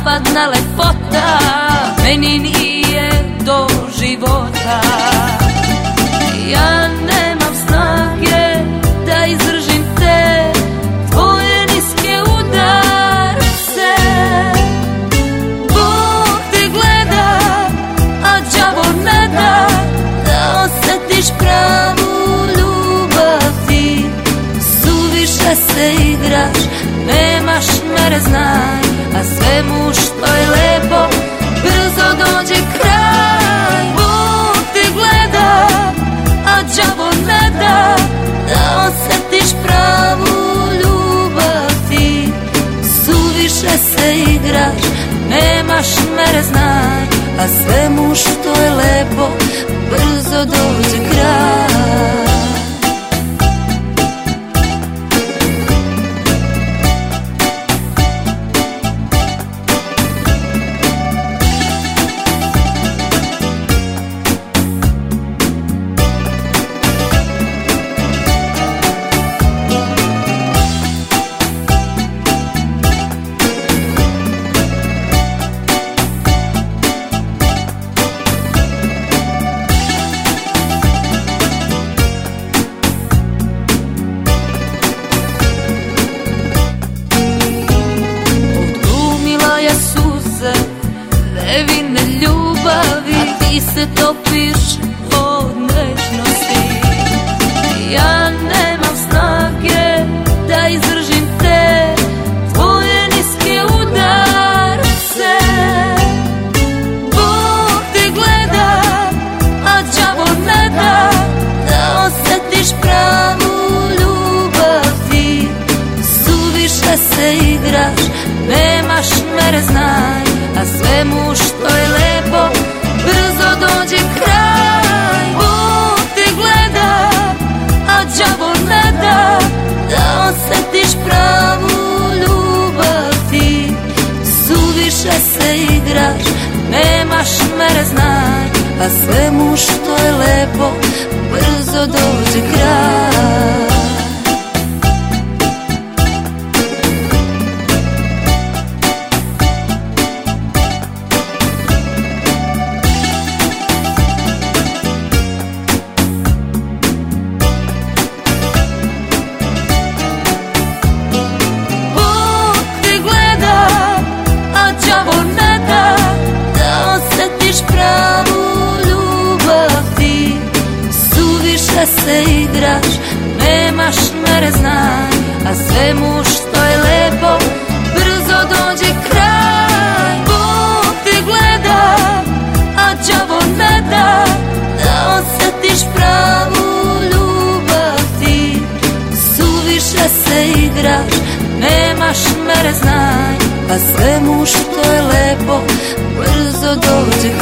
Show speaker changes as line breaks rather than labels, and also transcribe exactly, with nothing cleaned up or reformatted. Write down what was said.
zapadna lepota meni nije do života. Ja nemam snage da izdržim te tvoje niske udarce. Bog te gleda, a đavo ne da da osjetiš pravu ljubav ti. Suviše se igraš, nemaš mere, znaj, a svemu što je lepo brzo dođe kraj. Bog te gleda, a đavo ne da da osjetiš pravu ljubav ti. Suviše se igraš, nemaš mere, znaj, a svemu što je lepo brzo dođe kraj. Nevine ljubavi, a ti se topiš od nežnosti. Ja nemam snage da izdržim te tvoje niske udarce. Bog te gleda, a đavo ne da da osjetiš pravu ljubav ti. Suviše se igraš, nemaš mere, znaj, a svemu što je lepo brzo dođe kraj. Bog te gleda, a đavo ne da da osjetiš pravu ljubav ti. Suviše se igraš, nemaš mere, znaj, a svemu što je lepo brzo dođe kraj. Se igraš, nemaš mere, znaj, a svemu što je lepo brzo dođe kraj. Bog te gleda, a đavo ne da da osjetiš pravu ljubav ti. Suviše se igraš, nemaš mere, znaj, a svemu što je lepo brzo dođe